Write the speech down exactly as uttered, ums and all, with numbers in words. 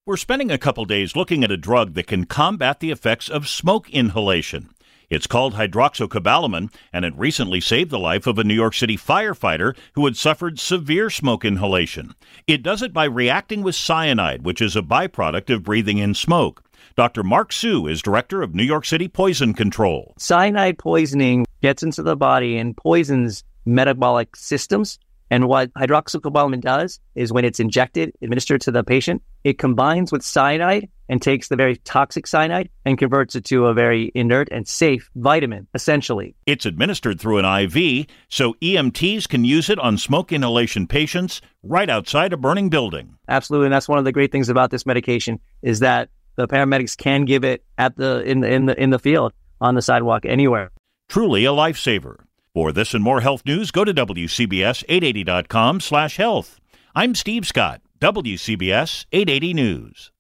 We're spending a couple days looking at a drug that can combat the effects of smoke inhalation. It's called hydroxocobalamin, and it recently saved the life of a New York City firefighter who had suffered severe smoke inhalation. It does it by reacting with cyanide, which is a byproduct of breathing in smoke. Doctor Mark Sue is director of New York City Poison Control. Cyanide poisoning gets into the body and poisons metabolic systems. And what hydroxocobalamin does is when it's injected, administered to the patient, it combines with cyanide and takes the very toxic cyanide and converts it to a very inert and safe vitamin, essentially. It's administered through an I V, so E M Ts can use it on smoke inhalation patients right outside a burning building. Absolutely, and that's one of the great things about this medication is that the paramedics can give it at the in the in the in the field, on the sidewalk, anywhere. Truly a lifesaver. For this and more health news, go to W C B S eight eighty dot com slash health. I'm Steve Scott, W C B S eight eighty News.